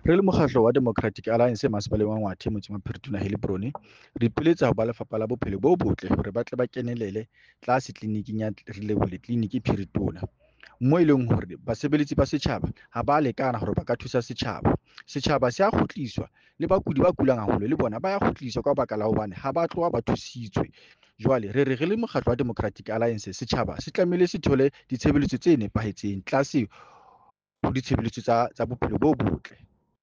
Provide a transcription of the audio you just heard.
Re le mokgatlo wa Democratic Alliance Masepaleng wa Ngwathe motseng wa Phetuna Hillbrow, re ipiletsa ho ba lefapha la bophelo bo botle hore ba tle ba kenelele tlase tliliniking ya Relebohile tleliniki Phiritona. Moo e leng hore basebeletsi ba setjhaba ha ba lekana hore ba ka thusa setjhaba. Setjhaba se a kgutliswa le bakudi ba kulang haholo le bona ba ya kgutliswa ka baka la hobane ha ba tloha ba thusitswe. Jwale re le mokgatlo wa Democratic Alliance setjhaba se tlamehile se thole ditshebeletso tse nepahetseng tlase ho ditshebeletso tsa bophelo bo botle.